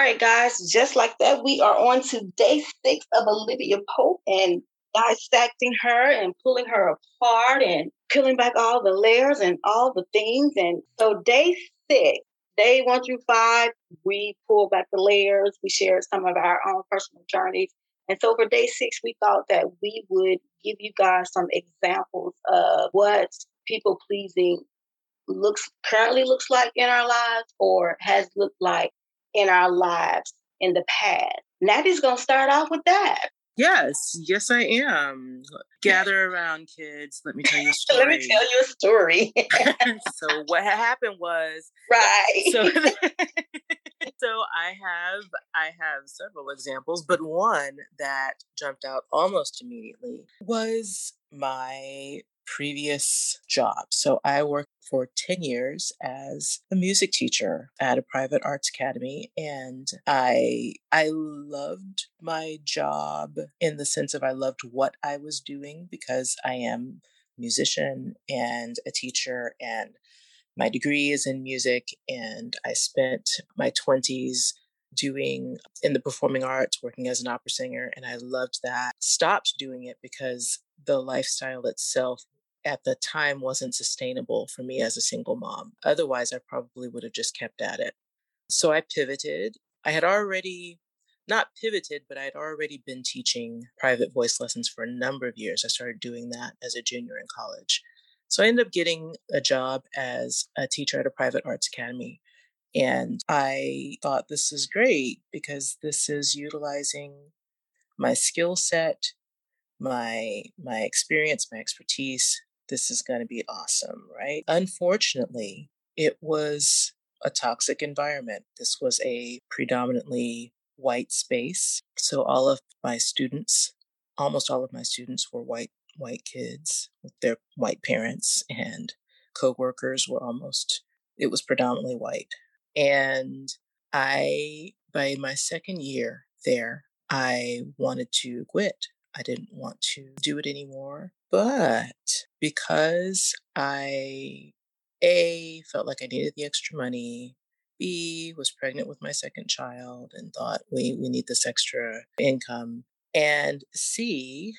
right, guys, just like that, we are on to day 6 of Olivia Pope and dissecting her and pulling her apart and peeling back all the layers and all the things. And so day 6, day 1 through 5, we pulled back the layers. We shared some of our own personal journeys. And so for day 6, we thought that we would give you guys some examples of what people pleasing currently looks like in our lives or has looked like in our lives in the past. Nattie's going to start off with that. Yes, I am. Gather around, kids. Let me tell you a story. Let me tell you a story. So what had happened was right. So I have several examples, but one that jumped out almost immediately was my previous job. So I worked for 10 years as a music teacher at a private arts academy, and I loved my job in the sense of I loved what I was doing because I am a musician and a teacher, and my degree is in music, and I spent my 20s doing in the performing arts, working as an opera singer, and I loved that. Stopped doing it because the lifestyle itself at the time wasn't sustainable for me as a single mom. Otherwise, I probably would have just kept at it. So I pivoted. I had already not pivoted, but I had already been teaching private voice lessons for a number of years. I started doing that as a junior in college. So I ended up getting a job as a teacher at a private arts academy. And I thought this is great because this is utilizing my skill set, my experience, my expertise. This is going to be awesome, right? Unfortunately, it was a toxic environment. This was a predominantly white space. So almost all of my students were white kids with their white parents, and coworkers it was predominantly white. And by my second year there, I wanted to quit. I didn't want to do it anymore. But because I, A, felt like I needed the extra money, B, was pregnant with my second child and thought we need this extra income, and C,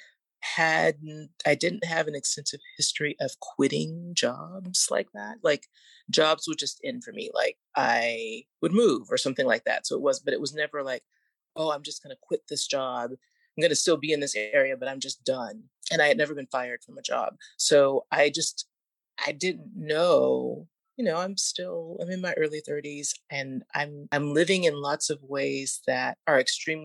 I didn't have an extensive history of quitting jobs like that. Like jobs would just end for me. Like I would move or something like that. But it was never like, oh, I'm just going to quit this job. I'm going to still be in this area, but I'm just done. And I had never been fired from a job. So I didn't know, I'm in my early 30s, and I'm living in lots of ways that are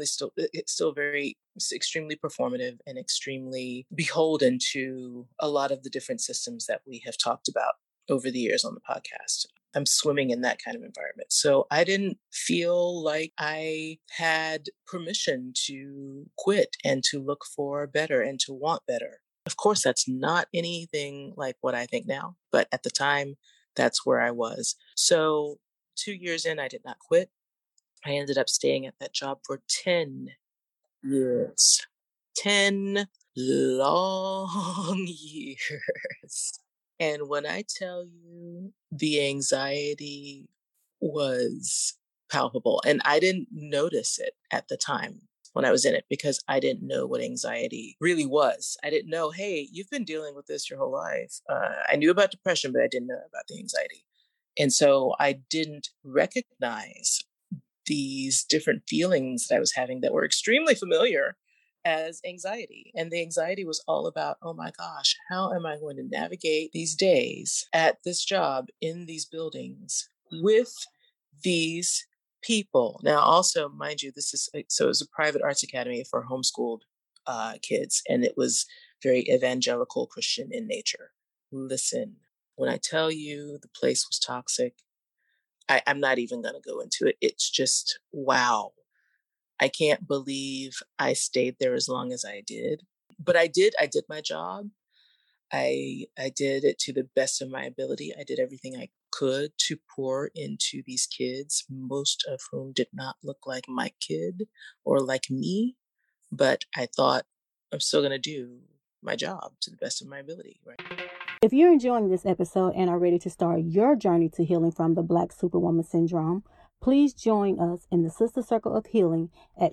extremely performative and extremely beholden to a lot of the different systems that we have talked about over the years on the podcast. I'm swimming in that kind of environment. So I didn't feel like I had permission to quit and to look for better and to want better. Of course, that's not anything like what I think now, but at the time, that's where I was. So 2 years in, I did not quit. I ended up staying at that job for 10 years. 10 long years. And when I tell you the anxiety was palpable, and I didn't notice it at the time when I was in it because I didn't know what anxiety really was. I didn't know, hey, you've been dealing with this your whole life. I knew about depression, but I didn't know about the anxiety. And so I didn't recognize these different feelings that I was having that were extremely familiar as anxiety. And the anxiety was all about, oh my gosh, how am I going to navigate these days at this job in these buildings with these people? Now, also, mind you, it was a private arts academy for homeschooled kids, and it was very evangelical Christian in nature. Listen, when I tell you the place was toxic, I'm not even going to go into it. It's just, wow. I can't believe I stayed there as long as I did. But I did my job. I did it to the best of my ability. I did everything I could to pour into these kids, most of whom did not look like my kid or like me. But I thought I'm still going to do my job to the best of my ability, right? If you're enjoying this episode and are ready to start your journey to healing from the Black Superwoman Syndrome, Please join us in the Sister Circle of Healing at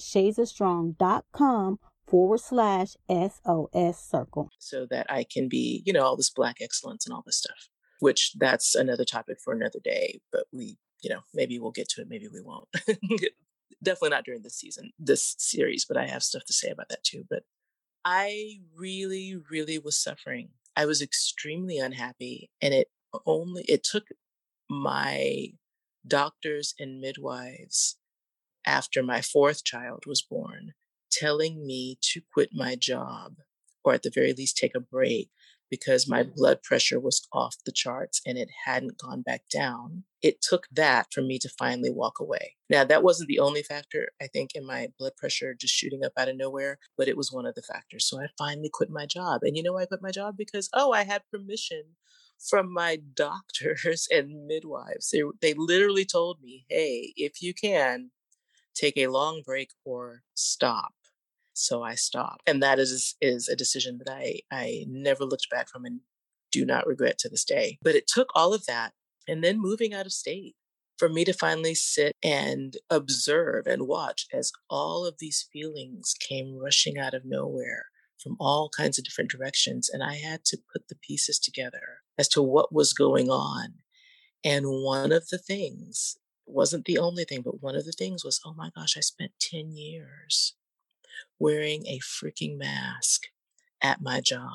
shadesofstrong.com/SOS circle. So that I can be, all this Black excellence and all this stuff, which that's another topic for another day. But we, maybe we'll get to it. Maybe we won't. Definitely not during this series, but I have stuff to say about that too. But I really, really was suffering. I was extremely unhappy. And it took my doctors and midwives after my fourth child was born telling me to quit my job, or at the very least take a break, because my blood pressure was off the charts and it hadn't gone back down. It took that for me to finally walk away. Now, that wasn't the only factor, I think, in my blood pressure just shooting up out of nowhere, but it was one of the factors. So I finally quit my job. And I quit my job because, I had permission from my doctors and midwives. They literally told me, hey, if you can, take a long break or stop. So I stopped. And that is a decision that I never looked back from and do not regret to this day. But it took all of that and then moving out of state for me to finally sit and observe and watch as all of these feelings came rushing out of nowhere from all kinds of different directions. And I had to put the pieces together as to what was going on. And one of the things, wasn't the only thing, but one of the things was, oh my gosh, I spent 10 years wearing a freaking mask at my job,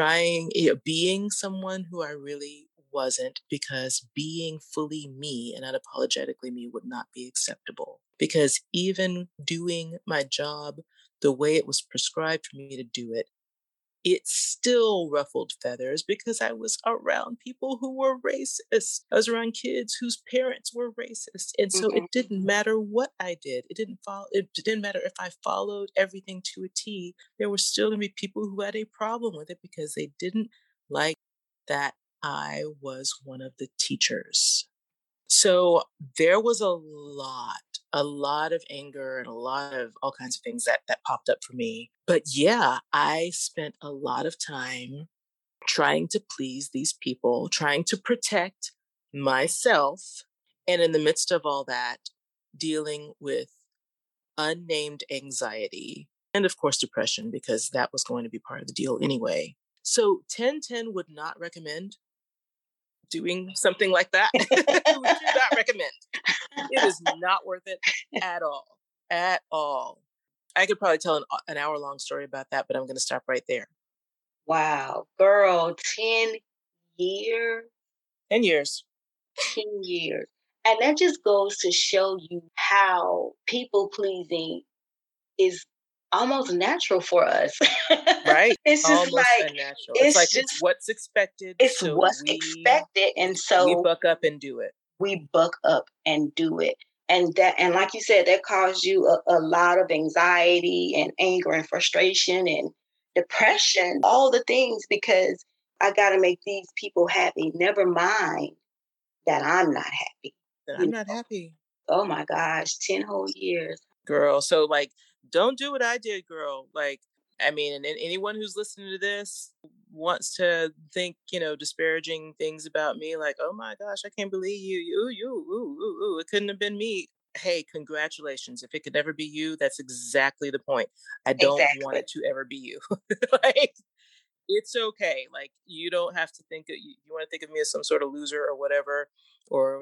being someone who I really wasn't, because being fully me and unapologetically me would not be acceptable. Because even doing my job the way it was prescribed for me to do it, it still ruffled feathers because I was around people who were racist. I was around kids whose parents were racist. And so it didn't matter what I did. It didn't matter if I followed everything to a T. There were still going to be people who had a problem with it because they didn't like that I was one of the teachers. So there was a lot of anger and a lot of all kinds of things that popped up for me. But yeah, I spent a lot of time trying to please these people, trying to protect myself. And in the midst of all that, dealing with unnamed anxiety and of course depression, because that was going to be part of the deal anyway. So 1010 would not recommend doing something like that. We do not recommend. It is not worth it at all. At all. I could probably tell an hour-long story about that, but I'm going to stop right there. Wow. Girl, 10 years? 10 years. 10 years. And that just goes to show you how people-pleasing is almost natural for us. Right. It's just almost like unnatural. It's what's expected. It's so what's expected. And so we buck up and do it. We buck up and do it. And like you said, that caused you a lot of anxiety and anger and frustration and depression, all the things, because I got to make these people happy. Never mind that I'm not happy. I'm not happy. Oh my gosh, 10 whole years. Girl, so don't do what I did, girl. And anyone who's listening to this wants to think, disparaging things about me, like, oh my gosh, I can't believe it couldn't have been me. Hey, congratulations. If it could never be you, that's exactly the point. I don't want it to ever be you. It's okay. You don't have to think you want to think of me as some sort of loser or whatever, or,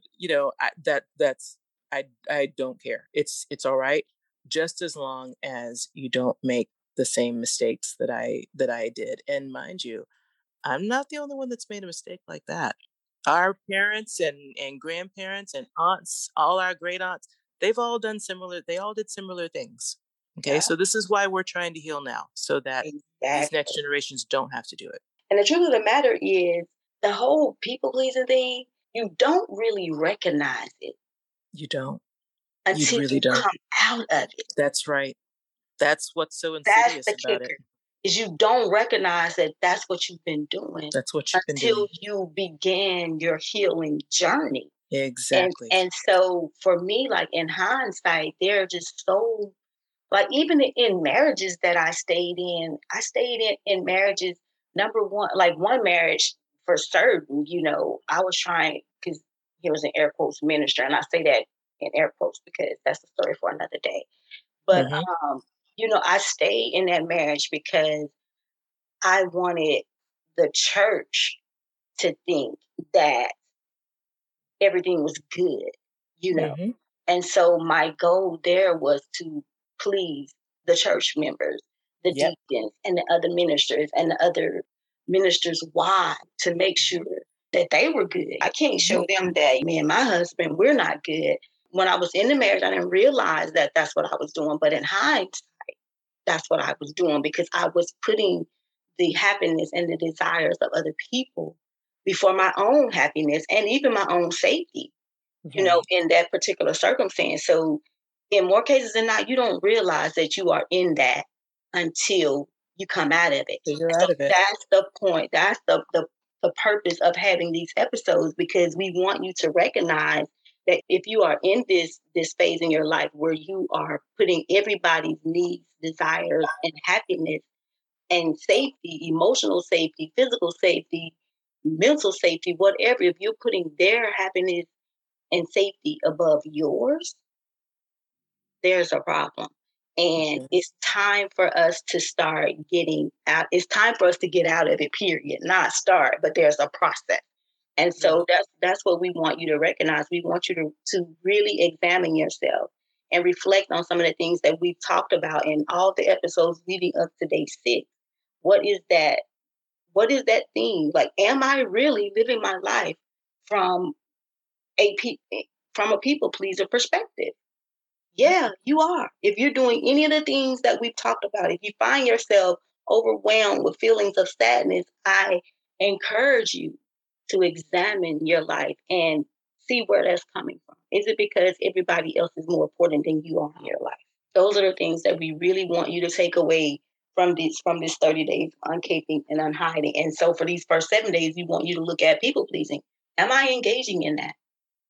I don't care. It's all right. Just as long as you don't make the same mistakes that I did. And mind you, I'm not the only one that's made a mistake like that. Our parents and grandparents and aunts, all our great aunts, they all did similar things. Okay. Yeah. So this is why we're trying to heal now, so that these next generations don't have to do it. And the truth of the matter is, the whole people-pleasing thing, you don't really recognize it. You don't. Until you really don't come out of it. That's right. That's what's so insidious about it. Is you don't recognize that that's what you've been doing. That's what you've been doing. Until you began your healing journey. Exactly. And so for me, in hindsight, they're just so, even in marriages that I stayed in marriages, number one, one marriage for certain, I was trying, because he was an air quotes minister, and I say that in air quotes because that's a story for another day. But, I stayed in that marriage because I wanted the church to think that everything was good. And so my goal there was to please the church members, the deacons, and the other ministers, and the other ministers' wives to make sure that they were good. I can't show them that me and my husband, we're not good. When I was in the marriage, I didn't realize that that's what I was doing. But in hindsight, that's what I was doing because I was putting the happiness and the desires of other people before my own happiness and even my own safety, in that particular circumstance. So in more cases than not, you don't realize that you are in that until you come out of it. That's the point. That's the purpose of having these episodes, because we want you to recognize that if you are in this phase in your life where you are putting everybody's needs, desires, and happiness and safety, emotional safety, physical safety, mental safety, whatever, if you're putting their happiness and safety above yours, there's a problem. And it's time for us to start getting out. It's time for us to get out of it, period. Not start, but there's a process. And so that's what we want you to recognize. We want you to really examine yourself and reflect on some of the things that we've talked about in all the episodes leading up to day 6. What is that? What is that thing? Like, am I really living my life from a people pleaser perspective? Yeah, you are. If you're doing any of the things that we've talked about, if you find yourself overwhelmed with feelings of sadness, I encourage you to examine your life and see where that's coming from. Is it because everybody else is more important than you are in your life? Those are the things that we really want you to take away from this 30 days uncaping and unhiding. And so for these first 7 days, we want you to look at people pleasing. Am I engaging in that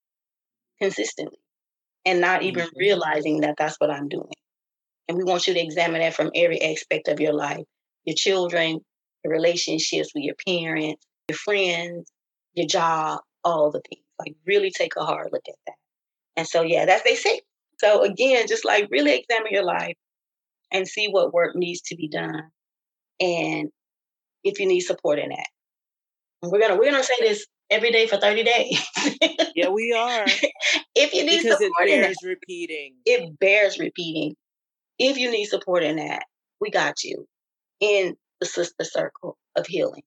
consistently and not even realizing that that's what I'm doing? And we want you to examine that from every aspect of your life: your children, your relationships with your parents, your friends, your job, all the things. Like, really take a hard look at that. And so, that's they say. So again, just like really examine your life and see what work needs to be done, and if you need support in that. And we're gonna say this every day for 30 days. Yeah, we are. If you need support in that, repeating. It bears repeating. If you need support in that, we got you in the Sister Circle of Healing.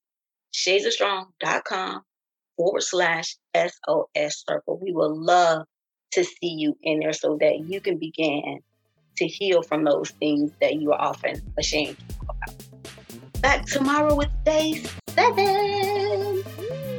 shadesofstrong.com/SOS Circle. We would love to see you in there so that you can begin to heal from those things that you are often ashamed to talk about. Back tomorrow with day 7.